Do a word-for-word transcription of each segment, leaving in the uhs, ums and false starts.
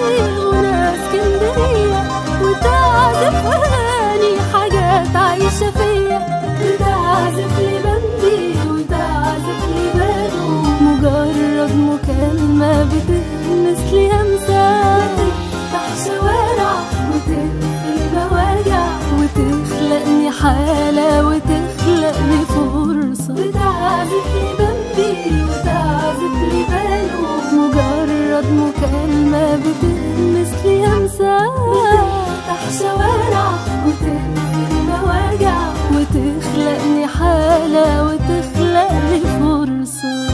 غنى اسكندرية، وتعزف أغاني حاجات عايشة فيا، بتعزف لي بندي وتعزف لي بانو، مجرد مكالمة بتلمس لي همسة، تفتح شوارع وتقفل مواجع، وتخلقني حالة وتخلقني فرصة، بتعزف لي بندي وتعزف لي بانو، مجرد مكالمة بتلمس لي همسة، تفتح شوارع وتقفل مواجع، وتخلقني حالة وتخلقني فرصة.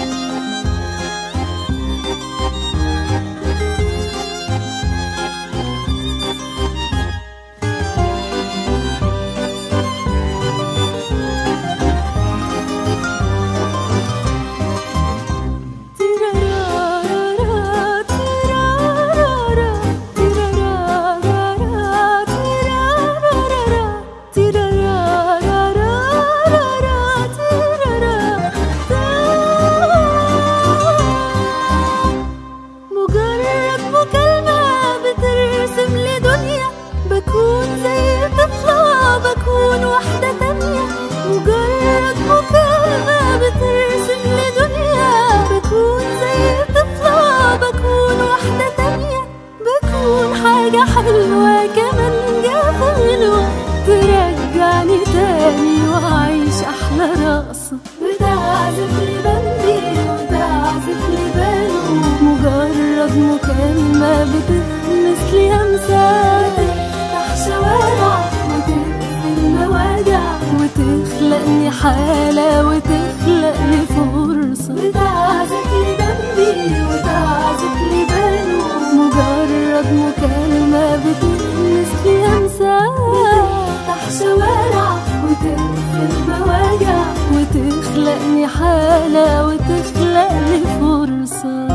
بكون زي طفلة، بكون واحدة تانية، مجرد مكالمة بترسم لي دنيا، بكون زي طفلة، بكون واحدة تانية، بكون حاجة حلوة كمان جافة غلوة، ترجعني تاني وأعيش أحلى رقصة، بتعزف لي بندي وتعزف لي بانو، مجرد مكالمة بتلمس لي همسة، شوارع وتقفل مواجع، وتخلقني حالة وتخلقني فرصة، بتعزف لي بندي وتعزف لي بانو، مجرد مكالمة بتلمس لي همسة، تفتح شوارع وتقفل مواجع، وتخلقني حالة وتخلقني فرصة.